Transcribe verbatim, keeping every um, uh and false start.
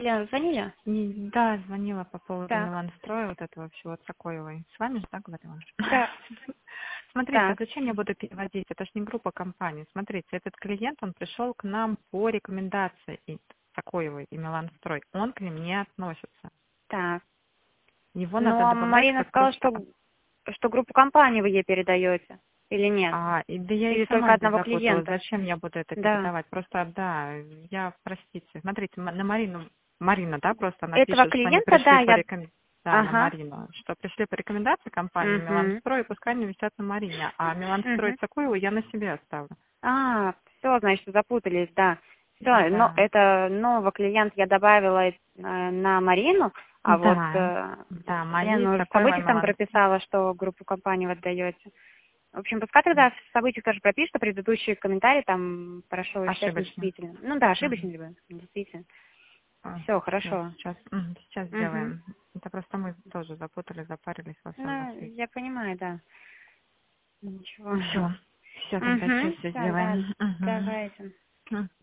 Лена, звонили? И, да, звонила по поводу Так. Миланстроя, вот этого всего Цакоевой. С вами же, так говорила? Да. Смотрите, а Так. зачем я буду переводить? Это же не группа компаний. Смотрите, этот клиент, он пришел к нам по рекомендации и Цакоевой и Миланстрой. Он к ним не относится. Так. Его надо Но добавлять Марина как сказала, просто... что, что группу компаний вы ей передаете. Или нет? А, и, да я и Или только сама здесь одного запуталась. клиента? Зачем я буду это Да. передавать? Просто, да, я, простите. Смотрите, м- на Марину, Марина, да, просто она Этого пишет, что они клиента, пришли да, по я... рекомендации. Да, на Ага. Марину. Что пришли по рекомендации компании Угу. Миланстрой, и пускай они висят на Марине. А Миланстрой Угу. Цакуеву я на себе оставлю. А, все, значит, запутались, да. Все, но Да. это нового клиента я добавила э, на Марину, а вот Да. э, Да, моей Лена уже в Цакоева событиях там Миланстрой. прописала, что группу компаний вы отдаете. В общем, пускай тогда в событиях тоже пропишет, а предыдущий комментарий там прошу считать Ошибочно. недействительным. Ну да, Мгм. ошибочный либо недействительный. А, Все, всё, хорошо. сейчас, мгм, сейчас Угу. сделаем. Это просто мы тоже запутались, запарились во всем на Ну, свете. я понимаю, да. Ничего. Все, все, тогда сейчас Угу. все Да, да, сделаем. Мгм. давайте. М.